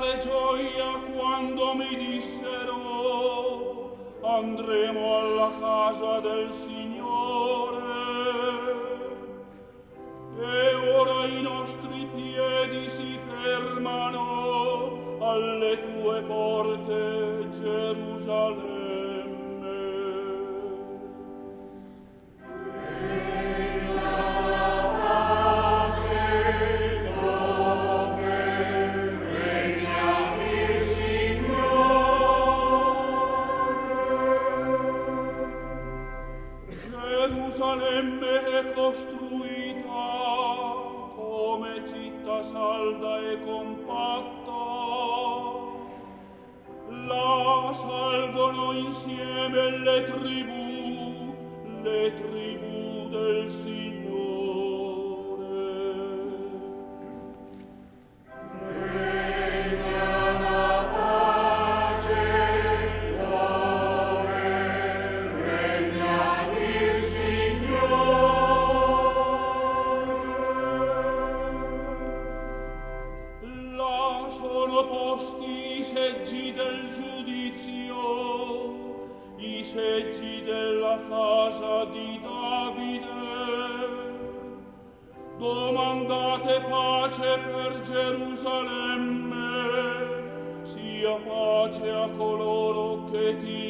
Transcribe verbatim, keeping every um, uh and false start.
grande gioia quando mi dissero: andremo alla casa del Signore. E ora i nostri piedi si fermano alle tue porte, Gerusalemme. Gerusalemme è costruita come città salda e compatta. Là salgono insieme le tribù, le tribù del Signore. Sono posti i seggi del giudizio, i seggi della casa di Davide. Domandate pace per Gerusalemme, sia pace a coloro che ti